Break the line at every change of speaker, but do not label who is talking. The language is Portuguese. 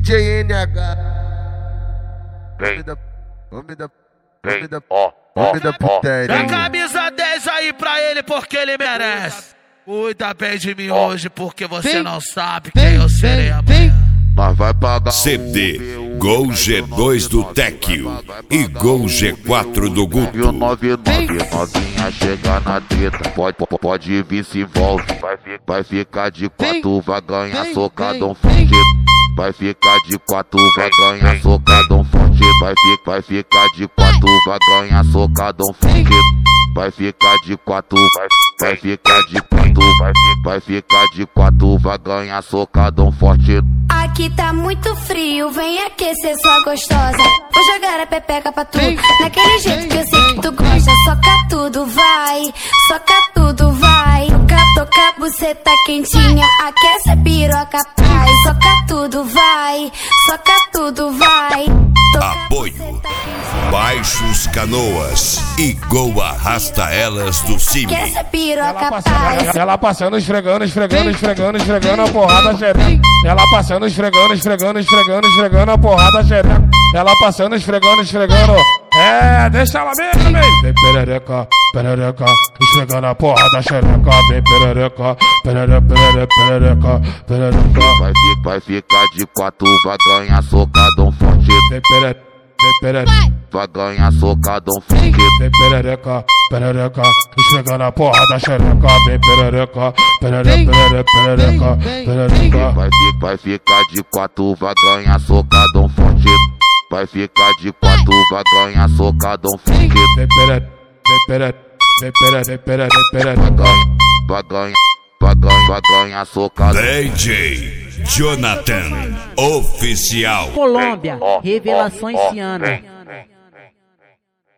DJ NH. Homem da putaria.
Dá camisa 10 aí pra ele porque ele merece. Cuida bem de mim hoje porque você não sabe quem eu serei amanhã.
Mas vai pagar
CD Gol G2 do Tequio e Gol G4 do Guto.
99, novinha chega na treta. Pode vir, se envolve. Vai ficar de 4, vai ganhar socadão forte. Vai ficar de 4, vai ganhar socadão forte. Vai ficar de 4, vai ganhar socadão forte. Vai ficar de 4, vai ficar de 4, vai ficar de 4, vai ganhar socadão forte.
Aqui tá muito frio, vem aquecer sua gostosa. Vou jogar a pepeca pra tu, naquele jeito que eu sei que tu gosta. Soca tudo, vai, soca tudo, vai. Toca buceta quentinha, aquece a piroca, pai. Soca tudo, vai, soca tudo, vai.
Apoio Baixos Canoas e Gol Arrasta Elas do Cime.
Aquece a piroca, pai.
Ela passando, esfregando a porrada xereca. Ela passando, esfregando a porrada xereca. Ela passando, esfregando. É, deixa ela mesmo, hein? Vem perereca, esfregando a porrada xereca. Vem perereca.
Vai ficar de 4, vai ganhar socadão forte.
Vem perereca.
Vai ganhar socadão forte.
Vem perereca, esfregando a porrada xereca. Vem perereca.
Vai ficar de 4, vai ganhar socadão forte. Vai ficar de 4, vai ganhar socadão forte.
Vem perereca.
Vai ganhar socadão.
DJ Jonathan Oficial.
Colômbia, Revelações Ciana.